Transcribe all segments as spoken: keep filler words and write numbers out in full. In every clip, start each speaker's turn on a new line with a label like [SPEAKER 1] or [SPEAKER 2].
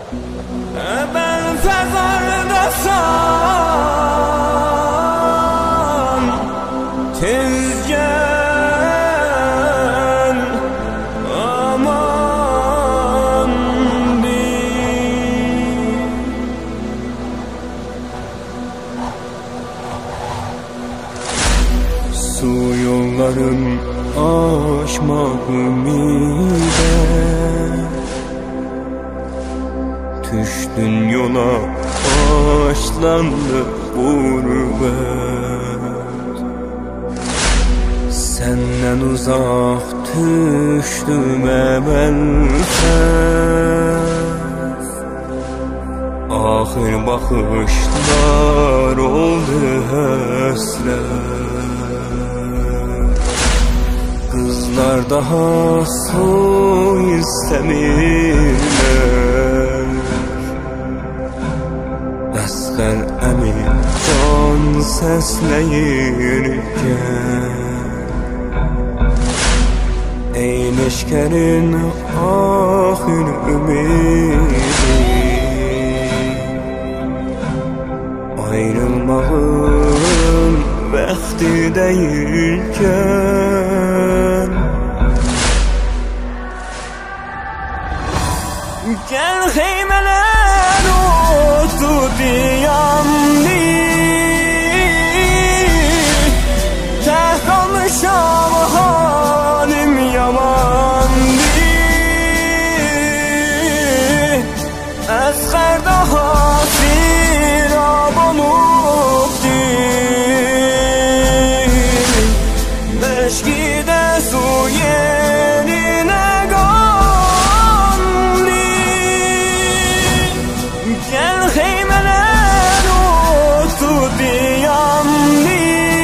[SPEAKER 1] Ben fezardasam tez gel aman değil. Su yollarım aşmak ümide, düştün yola başlandı gurbet. Senden uzak düştüm emelsiz, ahir bakışlar oldu hasret. Kızlar daha su istemirler, Əsqər əmi can səsləyirkən, ey leşkərin axir ümidi, ayrılmağın vaxtı deyilkən, gel xeymələr otu diyandı, tək qalmışam halim yamandı. Əsqər daha firab olubdu, məşkidə su yerinə qandı. Gel xeymələr otu diyandı,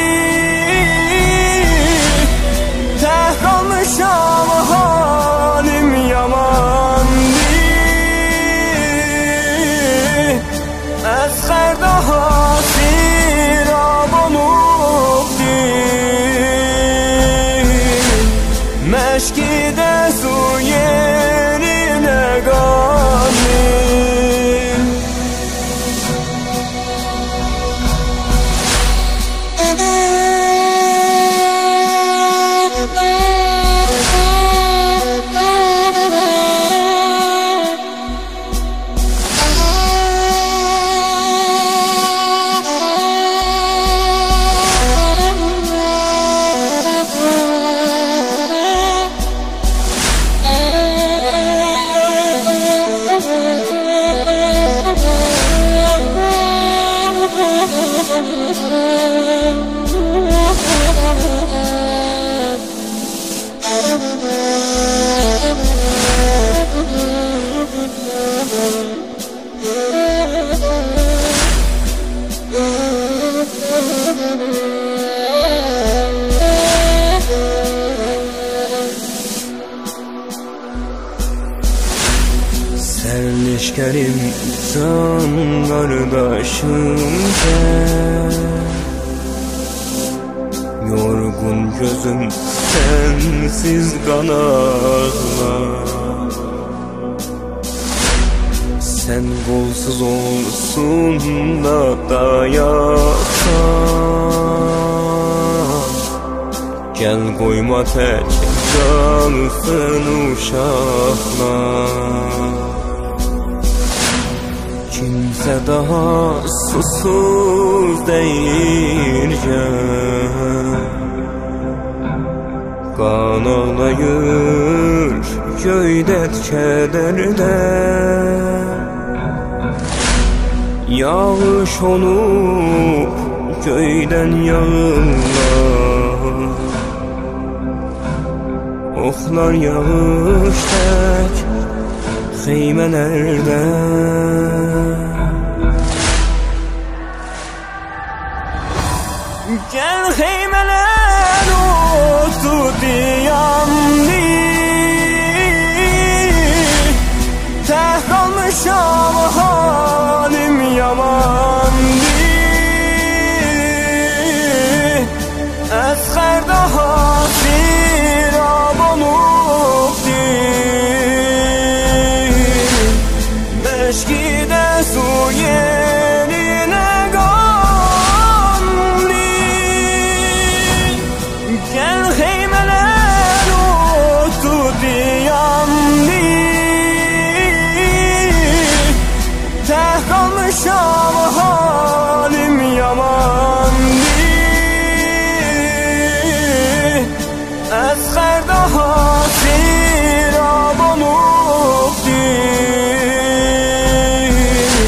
[SPEAKER 1] tək qalmışam halim yamandı. Əsqər daha firab olubdu, məşkidə su yerinə qandı. Sen leşkerim, can kardeşim sen, yorgun gözüm sensiz kan ağlar. Sen kolsuz olsun da dayasan, gel koyma tek cansın uşaklar. Kimse daha susuz değilken, kan ağlayır köydet kederde. Yağış olup köyden yağırlar, oklar yağış tek xeymelerde. Gel xeymələr otu diyandı, tək qalmışam halim yamandı. Əsqər daha firab olubdu, مشکیده سویری نگاندی گل خیملن و تو دیامدی تحکم شام حالیم یماندی از خرده ها سیراب و مفتی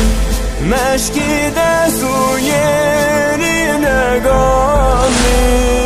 [SPEAKER 1] مشکیده سویری نگاندی